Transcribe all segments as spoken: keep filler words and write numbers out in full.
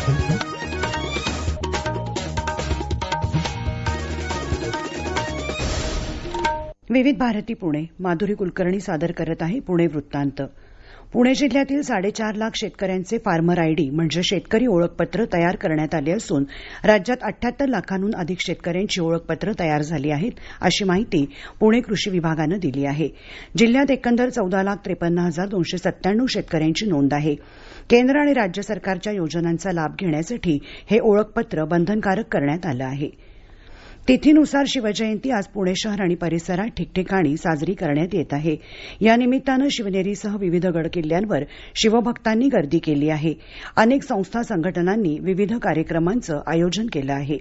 विविध भारती पुणे माधुरी कुलकर्णी सादर करत आहे पुणे वृत्तांत. पुणे जिल्ह्यातील साडेचार लाख शेतकऱ्यांचे फार्मर आयडी म्हणजे शेतकरी ओळखपत्र तयार करण्यात आले असून राज्यात अठ्ठ्याहत्तर लाखांहून अधिक शेतकऱ्यांची ओळखपत्र तयार झाली आहेत अशी माहिती पुणे कृषी विभागानं दिली आहे. जिल्ह्यात एकंदर चौदा लाख त्रेपन्न हजार दोनशे सत्त्याण्णव शेतकऱ्यांची नोंद आहे. केंद्र आणि राज्य सरकारच्या योजनांचा लाभ घेण्यासाठी हे ओळखपत्र बंधनकारक करण्यात आलं आहे. तिथीनुसार शिवजयंती आज पुणे शहर आणि परिसरात ठिकठिकाणी साजरी करण्यात येत आहे. या निमित्तानं शिवनेरीसह विविध गडकिल्ल्यांवर शिवभक्तांनी गर्दी केली आहे. अनेक संस्था संघटनांनी विविध कार्यक्रमांचं आयोजन केलं आहे.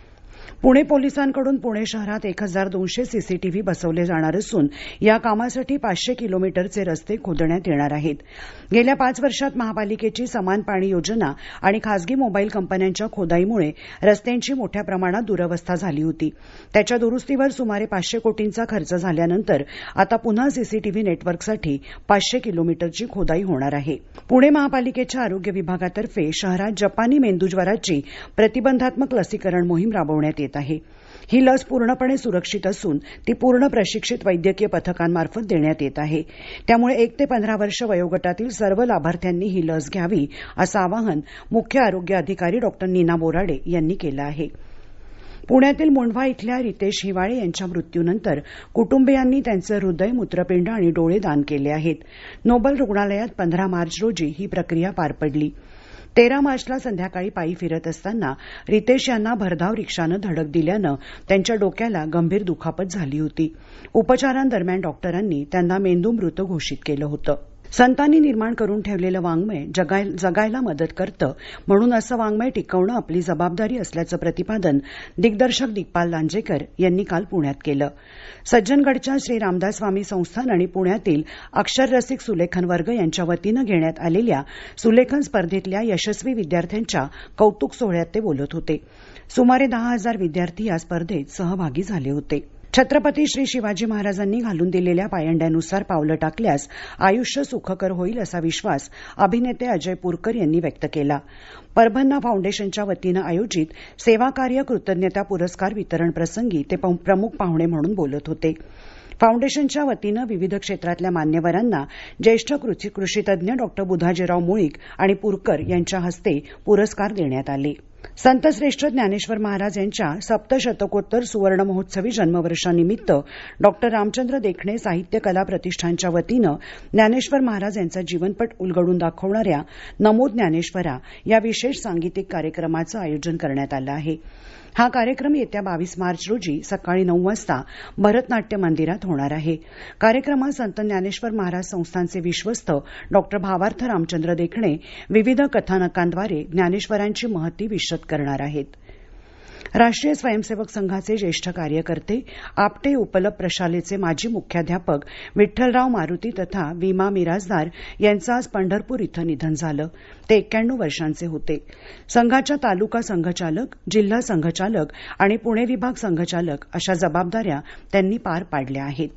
पुणे पोलिसांकडून पुणे शहरात एक हजार दोनशे सीसीटीव्ही बसवले जाणार असून या कामासाठी पाचशे किलोमीटरचे रस्ते खोदण्यात येणार आहेत. गेल्या पाच वर्षात महापालिकेची समान पाणी योजना आणि खासगी मोबाईल कंपन्यांच्या खोदाईमुळे रस्त्यांची मोठ्या प्रमाणात दुरवस्था झाली होती. त्याच्या दुरुस्तीवर सुमारे पाचशे कोटींचा खर्च झाल्यानंतर आता पुन्हा सीसीटीव्ही नेटवर्कसाठी पाचशे किलोमीटरची खोदाई होणार आहे. पुणे महापालिकेच्या आरोग्य विभागातर्फे शहरात जपानी मेंदूज्वराची प्रतिबंधात्मक लसीकरण मोहीम राबवण्यात येत आहे. ही लस पूर्णपणे सुरक्षित असून ती पूर्ण प्रशिक्षित वैद्यकीय पथकांमार्फत देण्यात येत आहे. त्यामुळे एक ते पंधरा वर्ष वयोगटातील सर्व लाभार्थ्यांनी ही लस घ्यावी असं आवाहन मुख्य आरोग्य अधिकारी डॉक्टर नीना बोराडे यांनी केलं आहे. पुण्यातील मुंढवा इथल्या रितेश हिवाळे यांच्या मृत्यूनंतर कुटुंबियांनी त्यांचे हृदय, मूत्रपिंड आणि डोळे दान केले आहेत. नोबल रुग्णालयात पंधरा मार्च रोजी ही प्रक्रिया पार पडली. तेरा मार्चला संध्याकाळी पायी फिरत असताना रितेश यांना भरधाव रिक्षानं धडक दिल्यानं त्यांच्या डोक्याला गंभीर दुखापत झाली होती. उपचारांदरम्यान डॉक्टरांनी त्यांना मेंदू मृत घोषित केलं होतं. संतांनी निर्माण करून ठेवलेलं वाङ्मय जगाय, जगायला मदत करतं म्हणून असं वाङ्मय टिकवणं आपली जबाबदारी असल्याचं प्रतिपादन दिग्दर्शक दिग्पाल लांजेकर यांनी काल पुण्यात केलं. सज्जनगडच्या श्री रामदास स्वामी संस्थान आणि पुण्यातील अक्षररसिक सुलेखन वर्ग यांच्या वतीनं घेण्यात आलेल्या सुलेखन स्पर्धेतल्या यशस्वी विद्यार्थ्यांच्या कौतुक सोहळ्यात ते बोलत होते. सुमारे दहा हजार विद्यार्थी या स्पर्धेत सहभागी झाले होते. छत्रपती श्री शिवाजी महाराजांनी घालून दिलेल्या पायंड्यानुसार पावलं टाकल्यास आयुष्य सुखकर होईल असा विश्वास अभिनेते अजय पुरकर यांनी व्यक्त केला. परभन्ना फाउंडेशनच्या वतीनं आयोजित सेवाकार्य कृतज्ञता पुरस्कार वितरण प्रसंगी ते प्रमुख पाहुणे म्हणून बोलत होते. फाउंडेशनच्या वतीनं विविध क्षेत्रातल्या मान्यवरांना ज्येष्ठ कृषीतज्ञ डॉक्टर बुधाजीराव मुळीक आणि पुरकर यांच्या हस्ते पुरस्कार देण्यात आले. संतश्रेष्ठ ज्ञानेश्वर महाराज यांच्या सप्तशतकोत्तर सुवर्ण महोत्सवी जन्मवर्षानिमित्त डॉक्टर रामचंद्र देखणे साहित्य कला प्रतिष्ठानच्या वतीनं ज्ञानेश्वर महाराज यांचा जीवनपट उलगडून दाखवणाऱ्या नमो ज्ञानेश्वरा या विशेष सांगीतिक कार्यक्रमाचं आयोजन करण्यात आलं आहे. हा कार्यक्रम येत्या बावीस मार्च रोजी सकाळी नऊ वाजता भरतनाट्य मंदिरात होणार आहे. कार्यक्रमात संत ज्ञानेश्वर महाराज संस्थानचे विश्वस्त डॉक्टर भावार्थ रामचंद्र देखणे विविध कथानकांद्वारे ज्ञानेश्वरांची महती विशद करणार आहेत. राष्ट्रीय स्वयंसेवक संघाचे ज्येष्ठ कार्यकर्ते आपटे उपलब प्रशालेचे माजी मुख्याध्यापक विठ्ठलराव मारुती तथा विमा मिराजदार यांचं आज पंढरपूर इथं निधन झालं. ते एक्क्याण्णव वर्षांचे होते. संघाच्या तालुका संघचालक, जिल्हा संघचालक आणि पुणे विभाग संघचालक अशा जबाबदाऱ्या त्यांनी पार पाडल्या आहेत.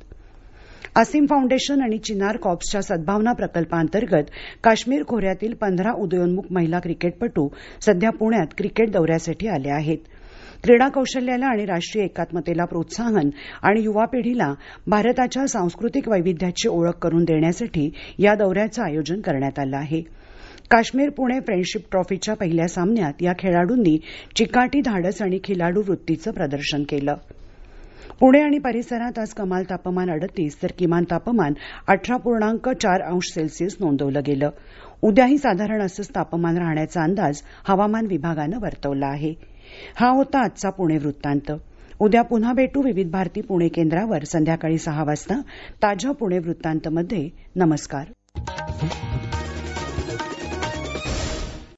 असीम फाउंडेशन आणि चिनार कॉर्प्सच्या सद्भावना प्रकल्पांतर्गत काश्मीर खोऱ्यातील पंधरा उदयोन्मुख महिला क्रिकेटपटू सध्या पुण्यात क्रिकेट दौऱ्यासाठी आल्या आहेत. क्रीडा कौशल्याला आणि राष्ट्रीय एकात्मतेला प्रोत्साहन आणि युवा पिढीला भारताच्या सांस्कृतिक वैविध्याची ओळख करून देण्यासाठी या दौऱ्याचं आयोजन करण्यात आलं आहे. काश्मीर पुणे फ्रेंडशिप ट्रॉफीच्या पहिल्या सामन्यात या खेळाडूंनी चिकाटी धाडस आणि खिलाडू वृत्तीचं प्रदर्शन केलं. पुणे आणि परिसरात आज कमाल तापमान अडतीस तर किमान तापमान अठरा पूर्णांक चार अंश सेल्सिअस नोंदवलं गेलं. उद्याही साधारण असंच तापमान राहण्याचा अंदाज हवामान विभागानं वर्तवला आहे. हा होता आजचा पुणे वृत्तांत. उद्या पुन्हा भेटू विविध भारती पुणे केंद्रावर संध्याकाळी सहा वाजता ताज्या पुणे वृत्तांतमध्ये. नमस्कार.